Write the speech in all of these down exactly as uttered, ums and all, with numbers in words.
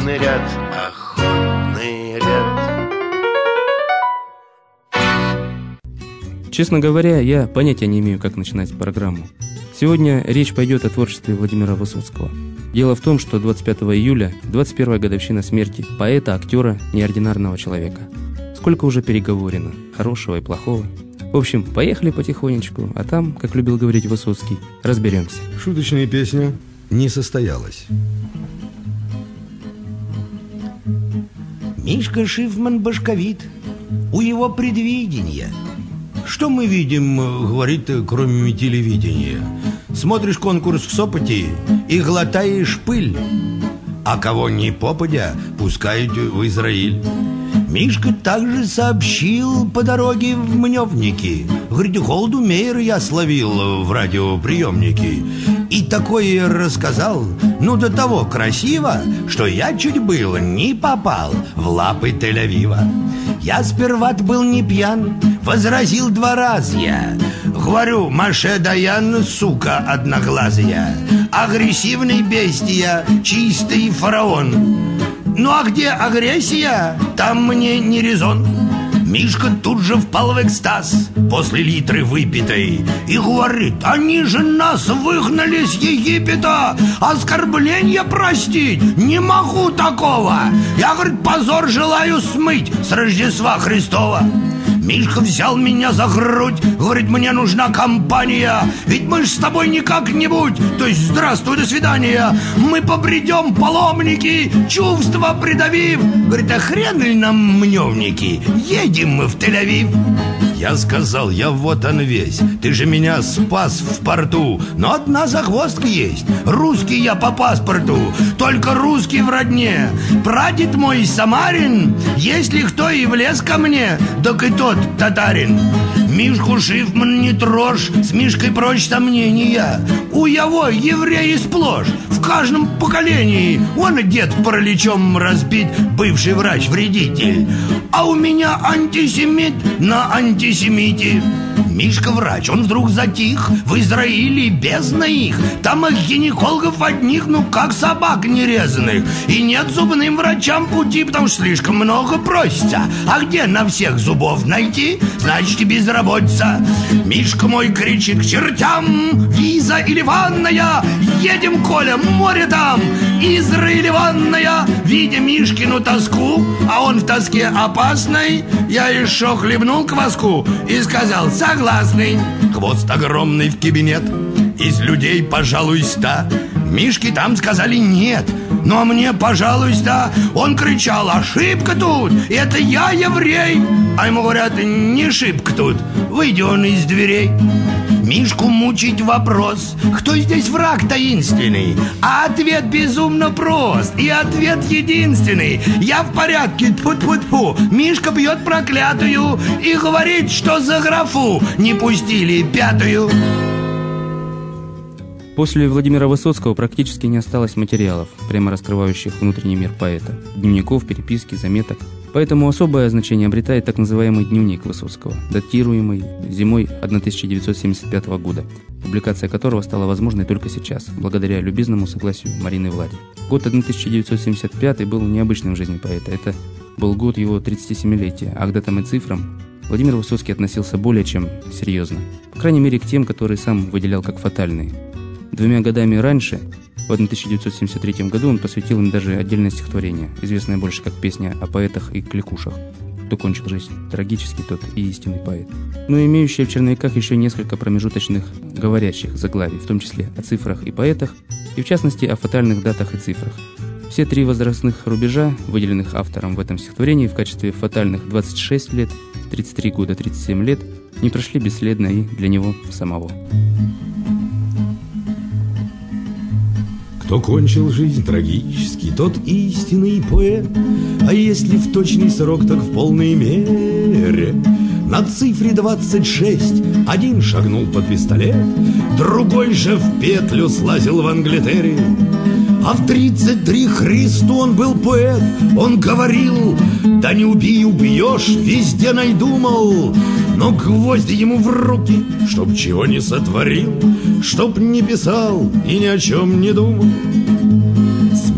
охотный ряд, охотный ряд. Честно говоря, я понятия не имею, как начинать программу. Сегодня речь пойдет о творчестве Владимира Высоцкого. Дело в том, что двадцать пятого июля, двадцать первая годовщина смерти поэта, актера, неординарного человека. Сколько уже переговорено, хорошего и плохого. В общем, поехали потихонечку, а там, как любил говорить Высоцкий, разберемся. Шуточная песня не состоялась. Мишка Шифман башковит, у его предвидения. Что мы видим, говорит, кроме телевидения? Смотришь конкурс в Сопоте и глотаешь пыль, а кого ни попадя пускают в Израиль. Мишка также сообщил по дороге в Мневники. Говорит, Голдумейр я словил в радиоприемнике. И такое рассказал, ну до того красиво, что я чуть было не попал в лапы Тель-Авива. Я сперва был не пьян, возразил два раза я. Говорю, Маше Даян, сука одноглазая, агрессивный бестия, чистый фараон. Ну а где агрессия, там мне не резон. Мишка тут же впал в экстаз после литры выпитой и говорит, они же нас выгнали с Египета, оскорбления простить не могу такого. Я, говорит, позор желаю смыть с Рождества Христова. Мишка взял меня за грудь, говорит, мне нужна компания, ведь мы ж с тобой не как-нибудь, то есть здравствуй, до свидания, мы побредем паломники, чувства придавив. Говорит, а хрен ли нам Мневники, едем мы в Тель-Авив. Я сказал, я вот он весь, ты же меня спас в порту, но одна загвоздка есть, русский я по паспорту, только русский в родне. Прадед мой Самарин, если кто и влез ко мне, так и тот татарин. Мишку Шифман не трожь, с Мишкой прочь сомнения. У его евреи сплошь, в каждом поколении. Он дед параличом разбит, бывший врач-вредитель, а у меня антисемит на антисемите. Мишка врач, он вдруг затих, в Израиле бездна их. Там их гинекологов одних, ну как собак нерезанных. И нет зубным врачам пути, потому что слишком много просится. А где на всех зубов найти? Значит, безработица. Мишка мой кричит к чертям, виза или ванная, едем, Коля, море там. Израиль ванная, видя Мишкину тоску, а он в тоске опасной, я еще хлебнул кваску и сказал, согласный. Хвост огромный в кабинет, из людей, пожалуй, ста. Мишке там сказали нет, но мне, пожалуйста. Он кричал, ошибка тут, это я еврей. А ему говорят, не ошибка тут, выйди он из дверей. Мишку мучить вопрос, кто здесь враг таинственный? А ответ безумно прост, и ответ единственный. Я в порядке, тьфу-тьфу-тьфу. Мишка бьет проклятую и говорит, что за графу не пустили пятую. После Владимира Высоцкого практически не осталось материалов, прямо раскрывающих внутренний мир поэта. Дневников, переписки, заметок. Поэтому особое значение обретает так называемый дневник Высоцкого, датируемый зимой тысяча девятьсот семьдесят пятого года, публикация которого стала возможной только сейчас, благодаря любезному согласию Марины Влади. Год тысяча девятьсот семьдесят пятый был необычным в жизни поэта. Это был год его тридцатисемилетия, а к датам и цифрам Владимир Высоцкий относился более чем серьезно. По крайней мере, к тем, которые сам выделял как фатальные. Двумя годами раньше, в тысяча девятьсот семьдесят третьем году, он посвятил им даже отдельное стихотворение, известное больше как песня о поэтах и кликушах. Кто кончил жизнь трагически, тот и истинный поэт. Но имеющие в черновиках еще несколько промежуточных говорящих заглавий, в том числе о цифрах и поэтах, и в частности о фатальных датах и цифрах. Все три возрастных рубежа, выделенных автором в этом стихотворении в качестве фатальных двадцать шесть лет, тридцать три года, тридцать семь лет, не прошли бесследно и для него самого. Кто кончил жизнь трагически, тот истинный поэт. А если в точный срок, так в полной мере. На цифре двадцать шесть один шагнул под пистолет, другой же в петлю слазил в Англитере. А в тридцать три Христу он был поэт. Он говорил, да не убей, убьешь, везде найду, мол. Но гвозди ему в руки, чтоб чего не сотворил, чтоб не писал и ни о чем не думал.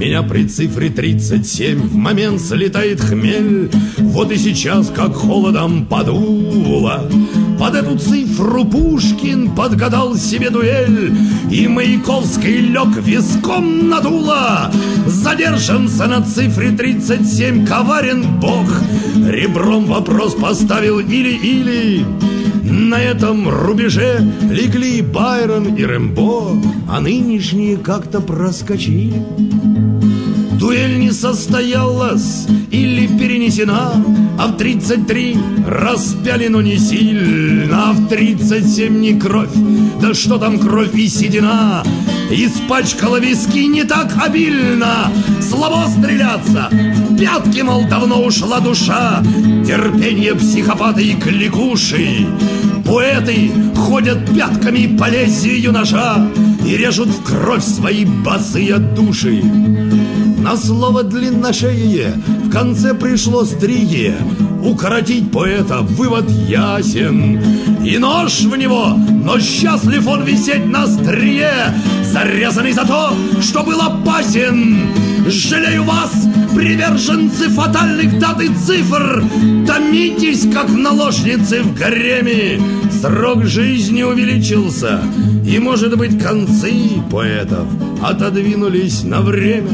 меня при цифре тридцать семь в момент слетает хмель. Вот и сейчас, как холодом подуло, под эту цифру Пушкин подгадал себе дуэль, и Маяковский лег виском на дуло. Задержимся на цифре тридцать семь, коварен Бог, ребром вопрос поставил или-или. На этом рубеже легли Байрон и Рэмбо, а нынешние как-то проскочили. Дуэль не состоялась или перенесена, а в тридцать три распяли, но не сильно, а в тридцать семь не кровь, да что там кровь и седина, испачкала виски не так обильно. Слабо стреляться, в пятки, мол, давно ушла душа, терпение психопаты и кликуши. Поэты ходят пятками по лезвию ножа и режут в кровь свои босые души. На слово длинношее в конце пришло стрие. Укоротить поэта вывод ясен, и нож в него, но счастлив он висеть на острие, зарезанный за то, что был опасен. Жалею вас, приверженцы фатальных дат и цифр, томитесь, как наложницы в гареме. Срок жизни увеличился, и, может быть, концы поэтов отодвинулись на время.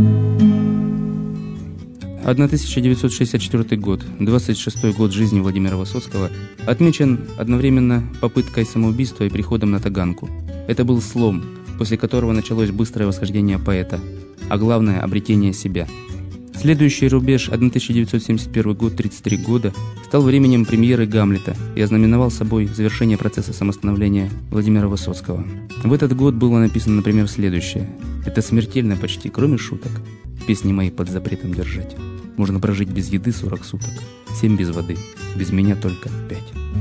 тысяча девятьсот шестьдесят четвёртый год, двадцать шестой год жизни Владимира Высоцкого, отмечен одновременно попыткой самоубийства и приходом на Таганку. Это был слом, после которого началось быстрое восхождение поэта, а главное – обретение себя. Следующий рубеж, тысяча девятьсот семьдесят первый год, тридцать три года, стал временем премьеры «Гамлета» и ознаменовал собой завершение процесса самостановления Владимира Высоцкого. В этот год было написано, например, следующее: «Это смертельно почти, кроме шуток, песни мои под запретом держать. Можно прожить без еды сорок суток, семь без воды, без меня только пять».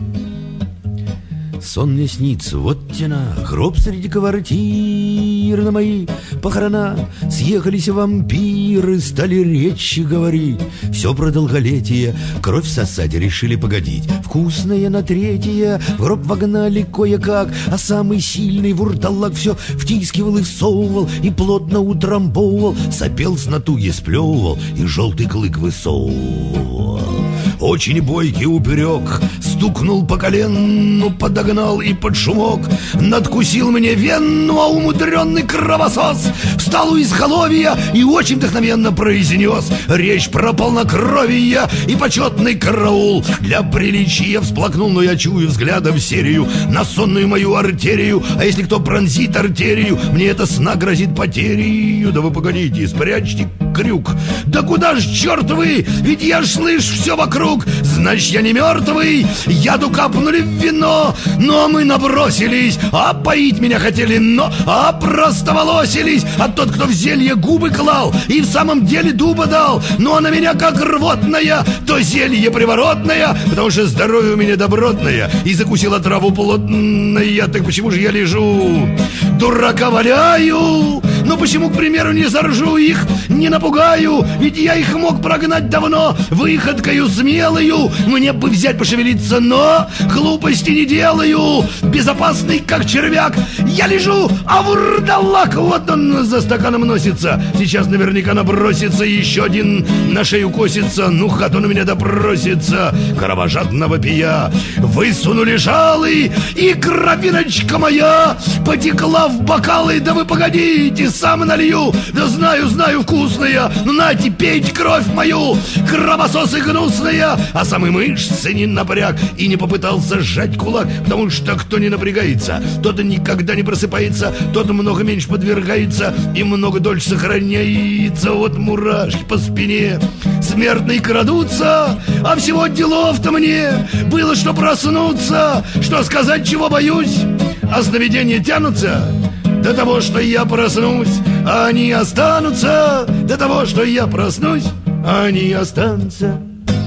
Сон мне снится, вот тена, гроб среди квартир. На мои похорона съехались вампиры, стали речи говорить. Все про долголетие, кровь в сосаде решили погодить. Вкусное на третье в гроб вогнали кое-как, а самый сильный вурдалак все втискивал и всовывал, и плотно утрамбовывал, сопел с натуги, сплевывал и желтый клык высовывал. Очень бойкий упырек стукнул по колену, подогнал и под шумок надкусил мне вену, а умудренный кровосос встал у изголовья и очень вдохновенно произнес речь про полнокровие и почетный караул. Для приличия всплакнул, но я чую взглядом серию на сонную мою артерию. А если кто пронзит артерию, мне это сна грозит потерей. Да вы погодите, спрячьте крюк. Да куда ж, черт вы, ведь я ж слышу все вокруг. Значит, я не мертвый, яду капнули в вино, но мы набросились, а поить меня хотели, но а просто волосились. А тот, кто в зелье губы клал и в самом деле дуба дал, но на меня как рвотная, то зелье приворотное, потому что здоровье у меня добротное, и закусила траву плотная. Так почему же я лежу, дурака валяю? Но почему, к примеру, не заржу их, не напугаю? Ведь я их мог прогнать давно выходкою смелою. Мне бы взять, пошевелиться, но глупости не делаю. Безопасный, как червяк, я лежу, а вурдалак вот он за стаканом носится. Сейчас наверняка набросится, еще один на шею косится. Ну, хат он у меня допросится, кровожадно вопия. Высунули жалы, и кровиночка моя потекла в бокалы. Да вы погодите, сам налью. Да знаю, знаю, вкусная. Ну, нате, пейте кровь мою, кровососы гнусная. А самый мышцы не напряг и не попытался сжать кулак, потому что кто не напрягается, тот никогда не просыпается, тот много меньше подвергается и много дольше сохраняется. Вот мурашки по спине смертные крадутся, а всего делов-то мне было, что проснуться, что сказать, чего боюсь, а сновидения тянутся до того, что я проснусь, а они останутся, до того, что я проснусь, а они останутся.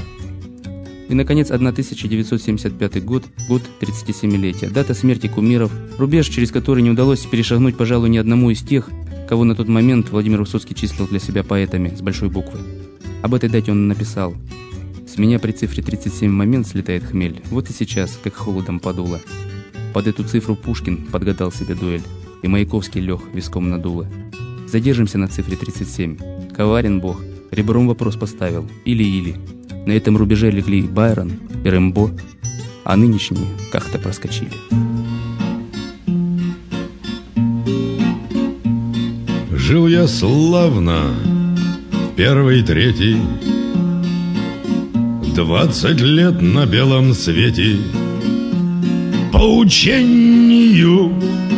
И, наконец, тысяча девятьсот семьдесят пятый год, год тридцатисемилетия, дата смерти кумиров, рубеж, через который не удалось перешагнуть, пожалуй, ни одному из тех, кого на тот момент Владимир Высоцкий числил для себя поэтами с большой буквы. Об этой дате он написал: «С меня при цифре тридцать семь момент слетает хмель, вот и сейчас, как холодом подуло. Под эту цифру Пушкин подгадал себе дуэль, и Маяковский лег виском надуло. Задержимся на цифре тридцать семь. Коварен Бог, ребром вопрос поставил. Или-или. На этом рубеже легли Байрон и Рэмбо, а нынешние как-то проскочили. Жил я славно, первый, третий, двадцать лет на белом свете. По учению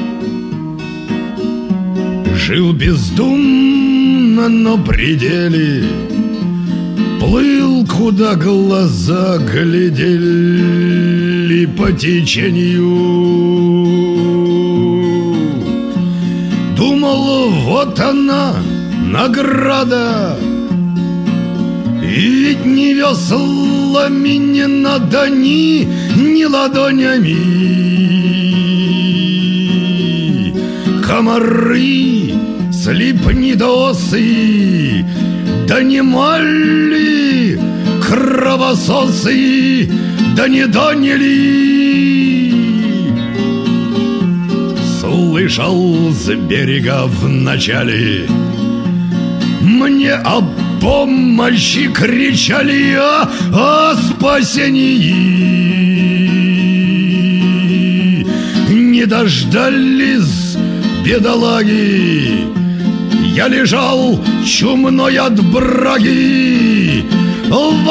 жил бездумно, но пределе, плыл, куда глаза глядели по течению. Думал, вот она, награда, и ведь не веслами, не надо ни, ни ладонями. Комары, слепнедосы, да не мали кровососы, да не доняли. Слышал с берега вначале, мне о помощи кричали, о, о спасении. Не дождались бедолаги, я лежал чумной от браги в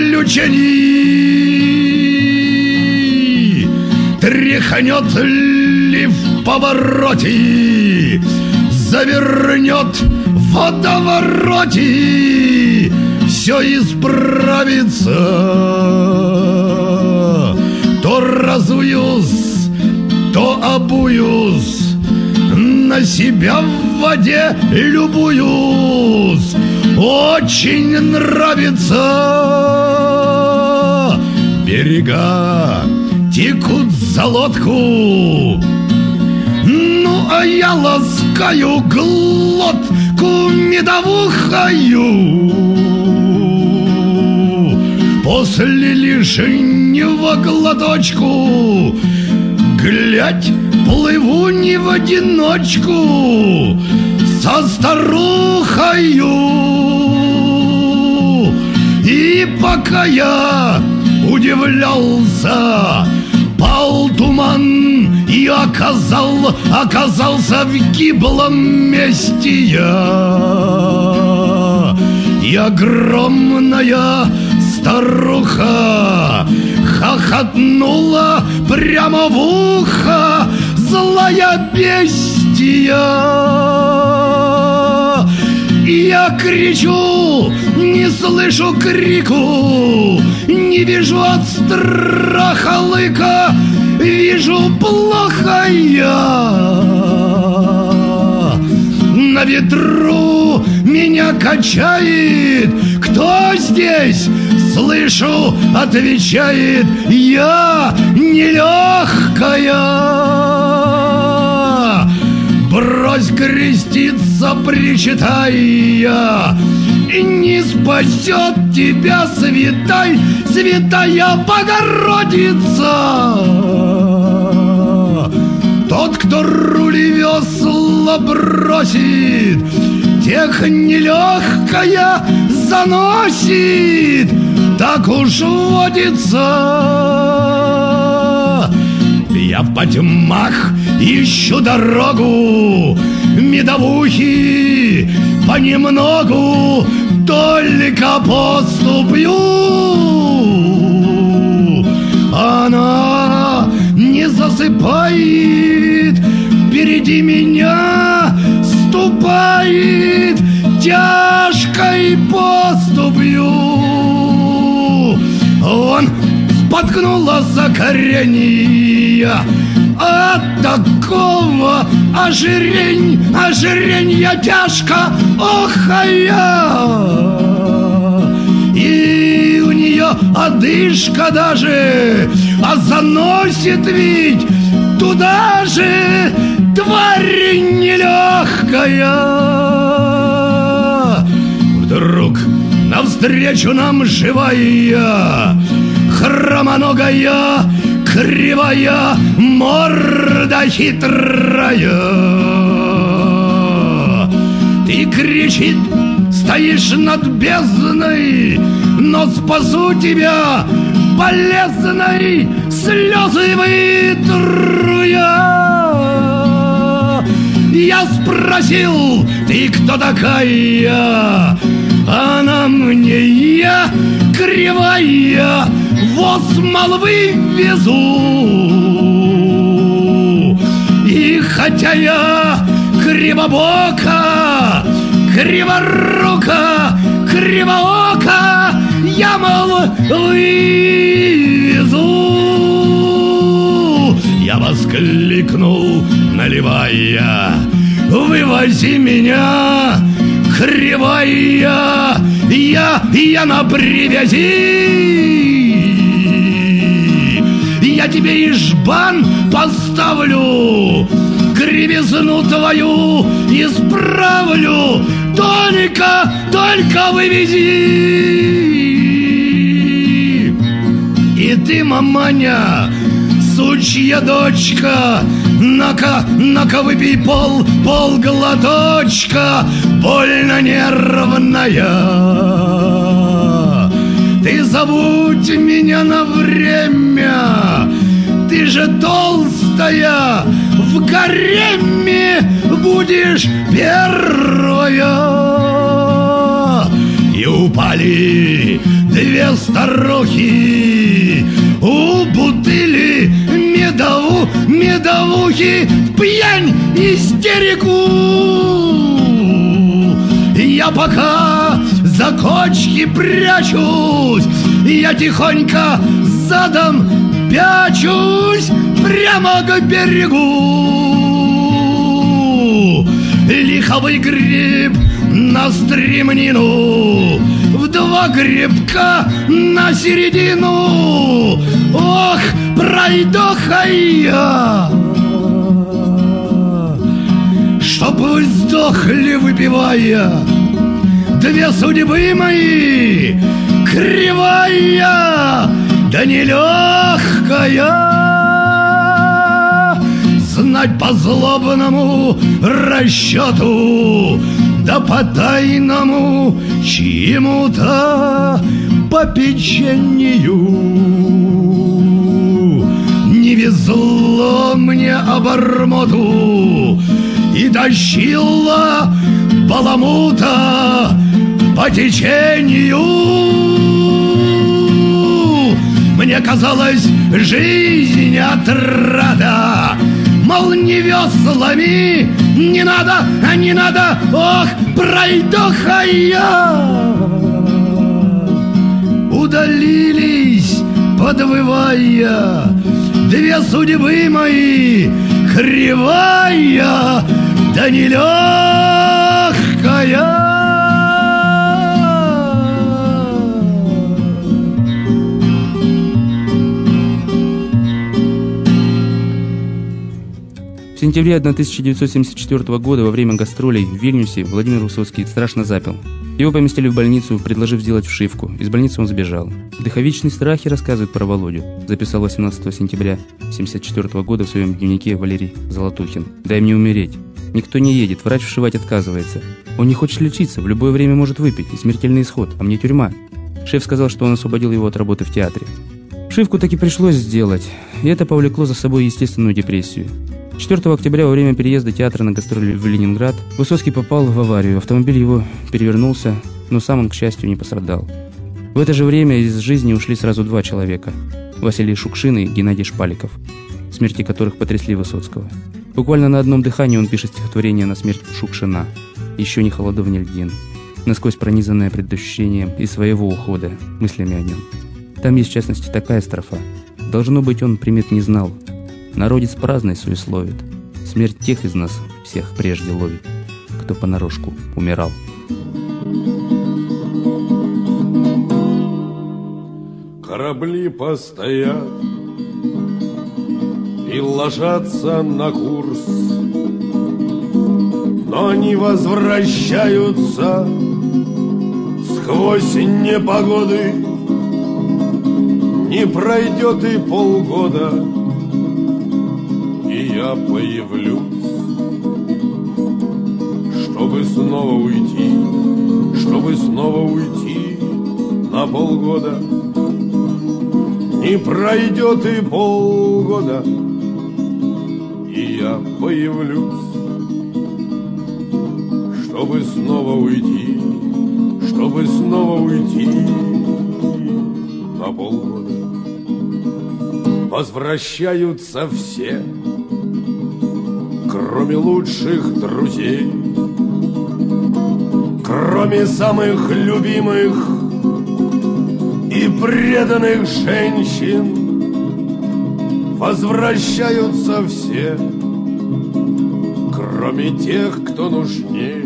отключении. Тряхнет ли в повороте, завернет в водовороте, все исправится. То разуюсь, то обуюсь, на себя в воде любуюсь, очень нравится. Берега текут за лодку, ну а я ласкаю глотку медовухою. После лишнего глоточку, глядь, плыву не в одиночку, со старухою. И пока я удивлялся, пал туман, и оказал, оказался в гиблом месте я. И огромная старуха хохотнула прямо в ухо, злая бестия. И я кричу, не слышу крику, не вижу от страха лыка, вижу плохо я. На ветру меня качает, кто здесь? Слышу, отвечает, я нелегкая. Брось креститься, причитая, не спасет тебя святай, святая Богородица. Тот, кто руль и весла бросит, тех нелегкая заносит, так уж водится. Я в потьмах ищу дорогу, медовухи понемногу только поступлю. Она не засыпает, впереди меня ступает тяжкой поступью. Он споткнула за коренья от такого ожирень, ожиренья тяжко охая. И у нее одышка даже, а заносит ведь туда же тварь нелегкая. Вдруг навстречу нам живая, хромоногая, кривая, морда хитрая. и кричит: стоишь над бездной, но спасу тебя полезной, слезы вытру я. Я спросил: ты кто такая? Она мне: я кривая, воз молвы везу. И хотя я кривобока, криворука, кривоока, я молвы везу. Я воскликнул, наливая: вывози меня, кривая, я, я на привязи. Я тебе и жбан поставлю, кривизну твою исправлю, только, только вывези. И ты, маманя, сучья дочка, на-ка, на-ка выпей пол, пол глоточка, больно нервная. Ты забудь меня на время, ты же толстая, в гареме будешь первая. И упали две старухи у бутыли медову, медовухи в пьянь истерику. Я пока за кочки прячусь, я тихонько задом пячусь прямо к берегу. Лиховый гриб на стремнину, в два грибка на середину. Ох, пройдоха я, чтоб вы сдохли, выпивая. Две судьбы мои, кривая, да нелегкая. Знать по злобному расчету, да по тайному чему-то попечению. Не везло мне обормоту, и тащила баламута по течению. Мне казалось, жизнь отрада, мол, не веслами, не надо, не надо, ох, пройдоха я. Удалились, подвывая, две судьбы мои, кривая, да нелегкая. В сентябре тысяча девятьсот семьдесят четвёртого года во время гастролей в Вильнюсе Владимир Высоцкий страшно запил. Его поместили в больницу, предложив сделать вшивку. Из больницы он сбежал. «Дыховичные страхи» рассказывает про Володю, записал восемнадцатого сентября тысяча девятьсот семьдесят четвёртого года в своем дневнике Валерий Золотухин. «Дай мне умереть. Никто не едет, врач вшивать отказывается. Он не хочет лечиться, в любое время может выпить, и смертельный исход, а мне тюрьма». Шеф сказал, что он освободил его от работы в театре. Вшивку таки пришлось сделать, и это повлекло за собой естественную депрессию. четвёртого октября во время переезда театра на гастроли в Ленинград Высоцкий попал в аварию. Автомобиль его перевернулся, но сам он, к счастью, не пострадал. В это же время из жизни ушли сразу два человека – Василий Шукшин и Геннадий Шпаликов, смерти которых потрясли Высоцкого. Буквально на одном дыхании он пишет стихотворение на смерть Шукшина «Еще ни холодов, ни льдин», насквозь пронизанное предощущением и своего ухода, мыслями о нем. Там есть, в частности, такая строфа: «Должно быть, он примет не знал. Народец праздный суесловит, смерть тех из нас всех прежде ловит, кто понарошку умирал». Корабли постоят и ложатся на курс, но они возвращаются сквозь непогоды. Не пройдет и полгода, и я появлюсь, чтоб чтобы снова уйти, чтобы снова уйти на полгода. Не пройдет и полгода, и я появлюсь, чтобы снова уйти, чтобы снова уйти на полгода. Возвращаются все, кроме лучших друзей, кроме самых любимых и преданных женщин. Возвращаются все, кроме тех, кто нужнее.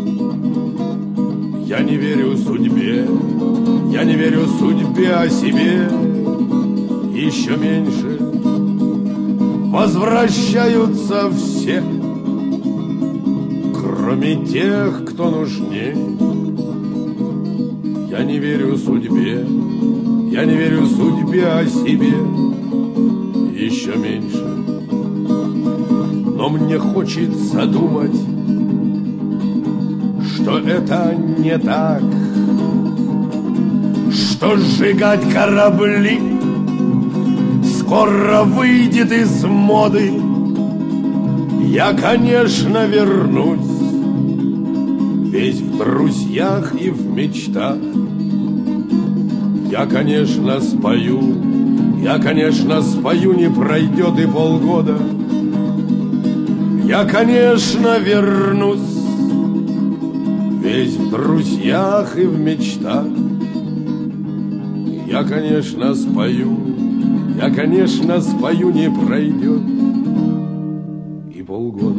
Я не верю судьбе, я не верю судьбе, о себе еще меньше. Возвращаются все, кроме тех, кто нужнее. Я не верю судьбе, я не верю судьбе, о себе еще меньше. Но мне хочется думать, что это не так, что сжигать корабли скоро выйдет из моды. Я, конечно, вернусь, весь в друзьях и в мечтах. Я, конечно, спою, я, конечно, спою, не пройдет и полгода. Я, конечно, вернусь, весь в друзьях и в мечтах. Я, конечно, спою, я, конечно, спою, не пройдет и полгода.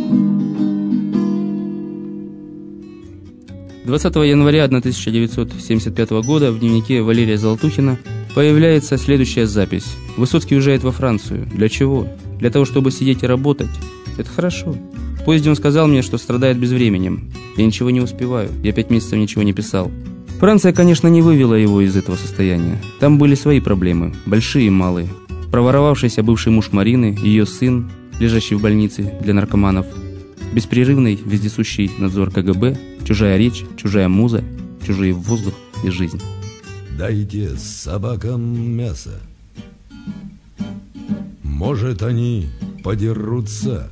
двадцатого января тысяча девятьсот семьдесят пятого года в дневнике Валерия Золотухина появляется следующая запись. Высоцкий уезжает во Францию. Для чего? Для того, чтобы сидеть и работать. Это хорошо. В поезде он сказал мне, что страдает безвременем. Я ничего не успеваю. Я пять месяцев ничего не писал. Франция, конечно, не вывела его из этого состояния. Там были свои проблемы, большие и малые. Проворовавшийся бывший муж Марины, ее сын, лежащий в больнице для наркоманов, беспрерывный вездесущий надзор ка гэ бэ, чужая речь, чужая муза, чужие воздух и жизнь. Дайте собакам мясо, может, они подерутся.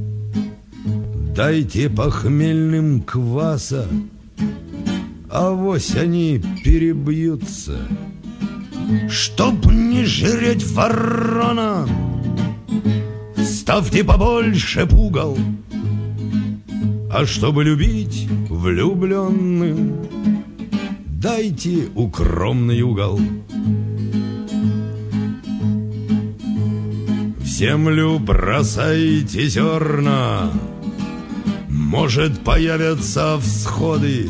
Дайте похмельным кваса, авось они перебьются. Чтоб не жреть ворона, ставьте побольше пугал. А чтобы любить влюбленным, дайте укромный угол. В землю бросайте зерна, может, появятся всходы.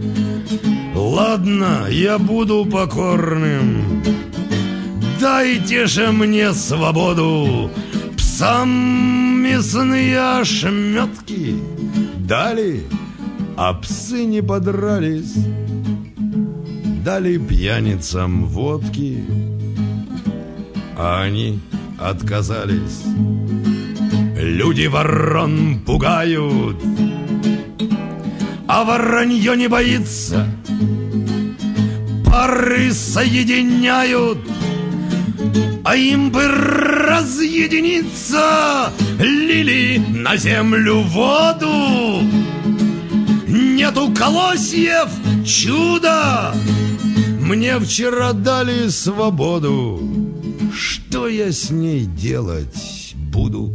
Ладно, я буду покорным, дайте же мне свободу. Псам мясные ошметки дали, а псы не подрались. Дали пьяницам водки, а они отказались. Люди ворон пугают, а воронье не боится. Пары соединяют, а им бы разъединиться. Лили на землю воду, нету колосьев, чудо. Мне вчера дали свободу, что я с ней делать буду?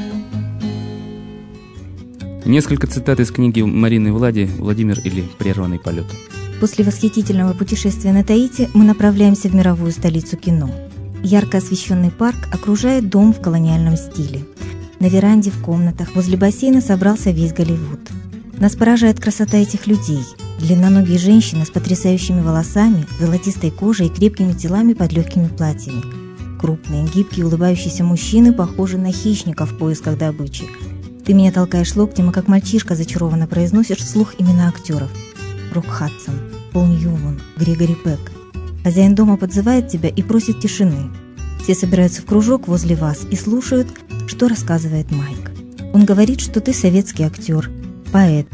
Несколько цитат из книги Марины Влади «Владимир или прерванный полет». После восхитительного путешествия на Таити мы направляемся в мировую столицу кино. Ярко освещенный парк окружает дом в колониальном стиле. На веранде, в комнатах, возле бассейна собрался весь Голливуд. Нас поражает красота этих людей. Длинноногие женщины с потрясающими волосами, золотистой кожей и крепкими телами под легкими платьями. Крупные, гибкие, улыбающиеся мужчины похожи на хищников в поисках добычи. Ты меня толкаешь локтем и как мальчишка зачарованно произносишь вслух имена актеров. Рок Хадсон, Пол Ньюман, Грегори Пек. Хозяин дома подзывает тебя и просит тишины. Все собираются в кружок возле вас и слушают, что рассказывает Майк. Он говорит, что ты советский актер, поэт,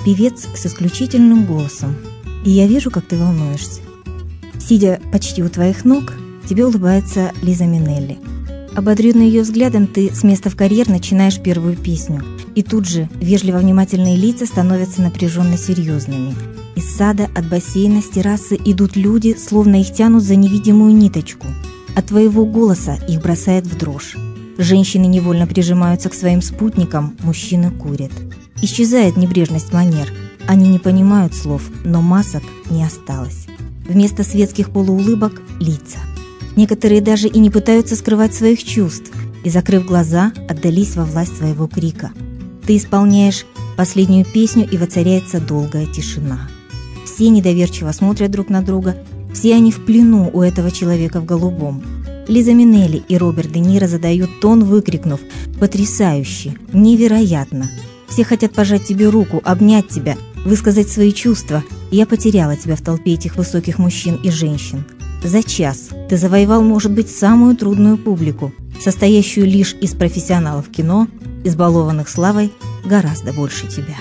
певец с исключительным голосом, и я вижу, как ты волнуешься. Сидя почти у твоих ног, тебе улыбается Лиза Минелли. Ободренный ее взглядом, ты с места в карьер начинаешь первую песню, и тут же вежливо внимательные лица становятся напряженно серьезными. Из сада, от бассейна, с террасы идут люди, словно их тянут за невидимую ниточку. От твоего голоса их бросает в дрожь. Женщины невольно прижимаются к своим спутникам, мужчины курят. Исчезает небрежность манер. Они не понимают слов, но масок не осталось. Вместо светских полуулыбок – лица. Некоторые даже и не пытаются скрывать своих чувств, и, закрыв глаза, отдались во власть своего крика. Ты исполняешь последнюю песню, и воцаряется долгая тишина. Все недоверчиво смотрят друг на друга, все они в плену у этого человека в голубом. Лиза Минелли и Роберт Де Ниро задают тон, выкрикнув: «Потрясающе! Невероятно! Все хотят пожать тебе руку, обнять тебя, высказать свои чувства. Я потеряла тебя в толпе этих высоких мужчин и женщин. За час ты завоевал, может быть, самую трудную публику, состоящую лишь из профессионалов кино, избалованных славой гораздо больше тебя».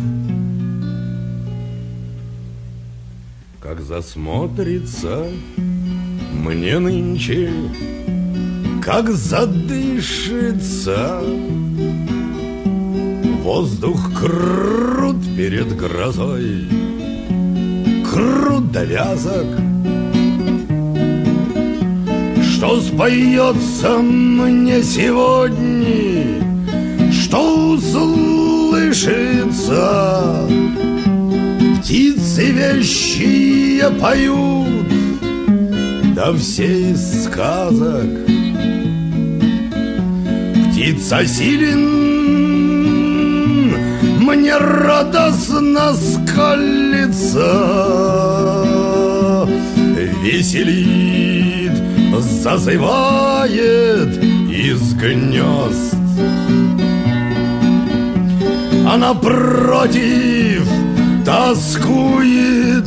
Как засмотрится мне нынче, как задышится, воздух крут перед грозой, крут до вязок. Что споется мне сегодня, что услышится? Птицы вещие поют, да все из сказок. Птица силен, мне радостно скалится, веселит, зазывает из гнезд. А напротив тоскует,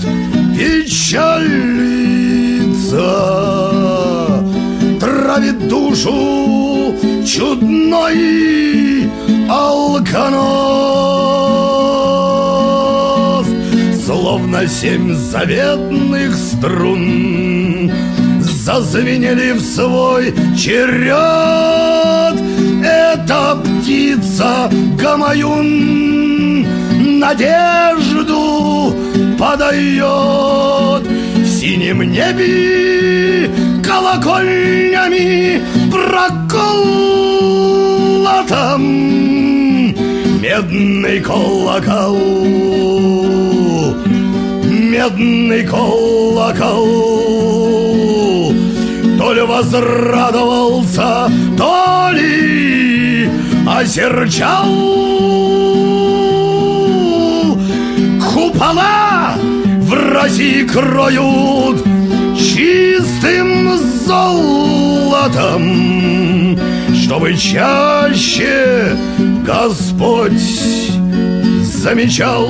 печалится, травит душу чудной алконоз. Словно семь заветных струн зазвенели в свой черед. Эта птица Гамаюн надежду подает. В синем небе колокольнями проколотом медный колокол, медный колокол. То ли возрадовался, то ли осерчал. Купола в России кроют чистым золотом, чтобы чаще Господь замечал.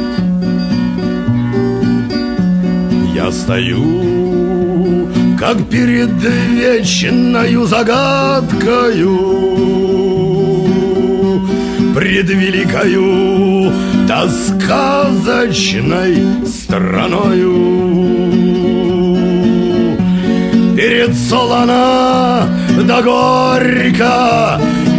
Я стою, как перед вечною загадкою, пред великою да сказочной страною. Перед солоно да горько,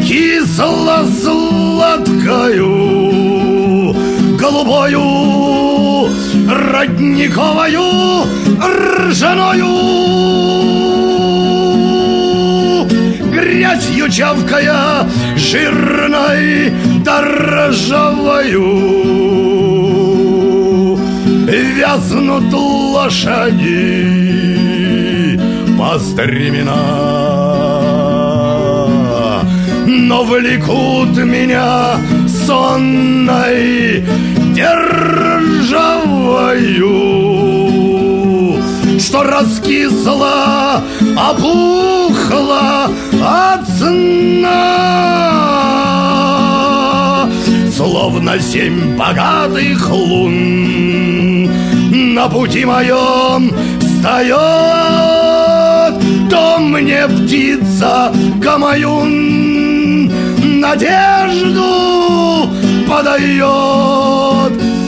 кисло-сладкою, голубою, родниковою, ржаною, грязью чавкая, жирной да ржавою, вязнут лошади по стремена, но влекут меня сонной державою, что раскисла, опухла от сна. Словно семь богатых лун на пути моем встает, то мне птица Гамаюн надежду подает.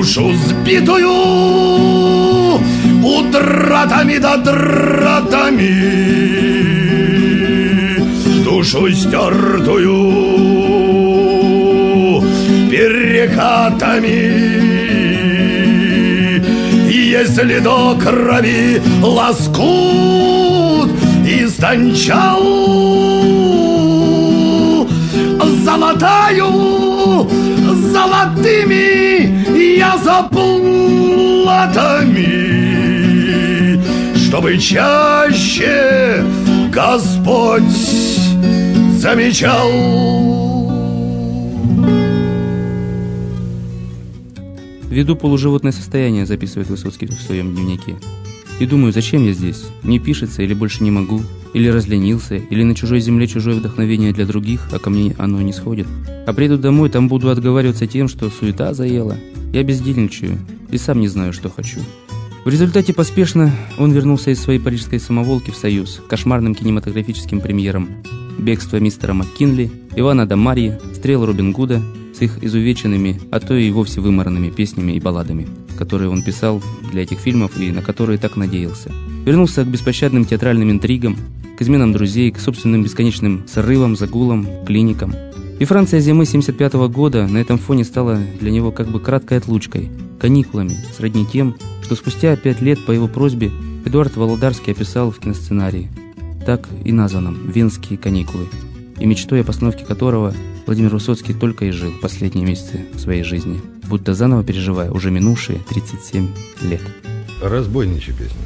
душу сбитую утратами да дратами, душу стертую перекатами. Если до крови лоскут истончал, золотаю золотыми я заплатами, чтобы чаще Господь замечал. Веду полуживотное состояние, записывает Высоцкий в своем дневнике. И думаю, зачем я здесь? Не пишется или больше не могу? Или разленился? Или на чужой земле чужое вдохновение для других, а ко мне оно не сходит? А приду домой, там буду отговариваться тем, что суета заела. Я бездельничаю и сам не знаю, что хочу. В результате поспешно он вернулся из своей парижской самоволки в Союз, кошмарным кинематографическим премьерам «Бегство мистера МакКинли», «Ивана да Марьи», «Стрел Робин Гуда» с их изувеченными, а то и вовсе вымаранными песнями и балладами, которые он писал для этих фильмов и на которые так надеялся. Вернулся к беспощадным театральным интригам, к изменам друзей, к собственным бесконечным срывам, загулам, клиникам. И Франция зимы семьдесят пятого года на этом фоне стала для него как бы краткой отлучкой, каникулами, сродни тем, что спустя пять лет по его просьбе Эдуард Володарский описал в киносценарии, так и названном «Венские каникулы», и мечтой о постановке которого Владимир Высоцкий только и жил последние месяцы своей жизни, будто заново переживая уже минувшие тридцать семь лет. Разбойничья песня.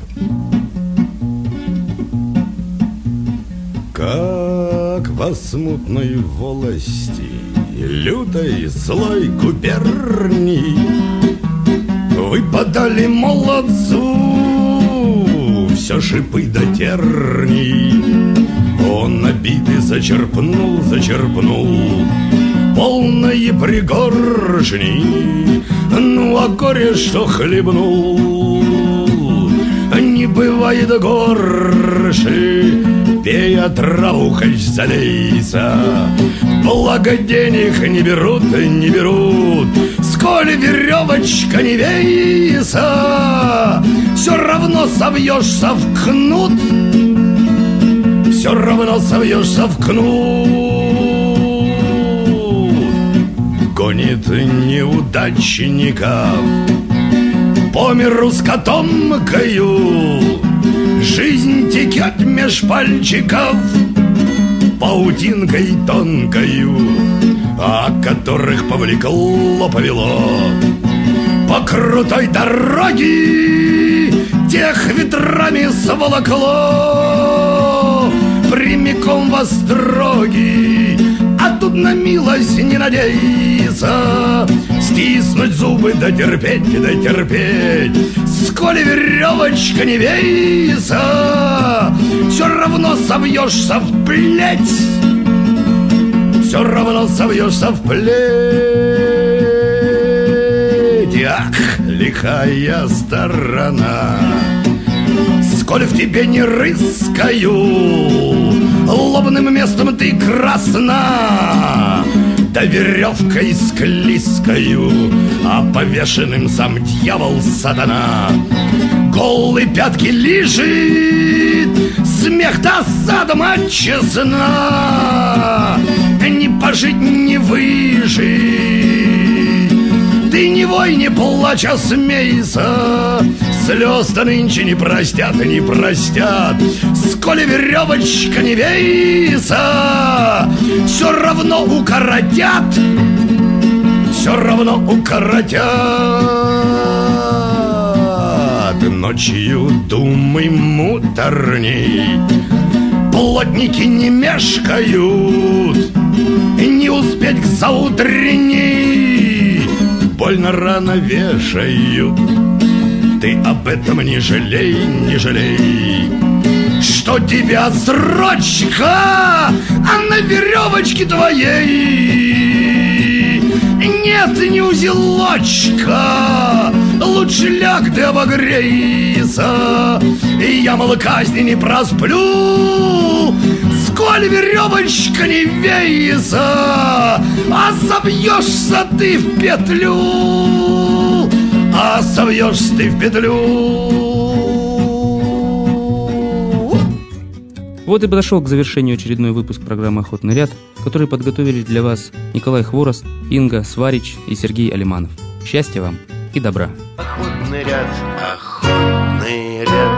Как во смутной волости лютой злой губернии вы подали молодцу все шипы да терни. Он обиды зачерпнул, зачерпнул полные пригоршни. Ну а горе, что хлебнул, не бывает горше. Пей траву, хоть залейся, благо денег не берут, не берут. Сколь веревочка не вейся, все равно совьешься в кнут, все равно совьешься в кнут. Гонит неудачников по миру с котомкою, жизнь текет меж пальчиков паутинкой тонкою, о которых повлекло, повело по крутой дороге, тех ветрами сволокло прямиком во строги. А тут на милость не надейся, стиснуть зубы да терпеть, да терпеть. Сколь веревочка не вейся, все равно совьешься в плеть, все равно совьешься в плеть. Ах, лихая сторона, сколь в тебе не рыскаю, лобным местом ты красна, да веревкой склизкою, а повешенным сам дьявол сатана. Голые пятки лежит, смех досада честна, не пожить, не выжить. Ты не вой, не плачь, а смейся, слез-то нынче не простят, не простят. Сколь веревочка не вейся, все равно укоротят, все равно укоротят. Ночью думай муторней, плотники не мешкают, не успеть к заутренней больно рано вешают. Ты об этом не жалей, не жалей, что тебя строчка, а на веревочке твоей нет ни узелочка. Лучше ляг ты обогрейся, и я, мол, казни не просплю. Сколь веревочка не вейся, а забьешься ты в петлю. а совьешься ты в петлю. Вот и подошел к завершению очередной выпуск программы «Охотный ряд», который подготовили для вас Николай Хворост, Инга Сварич и Сергей Алиманов. Счастья вам и добра! Охотный ряд, охотный ряд.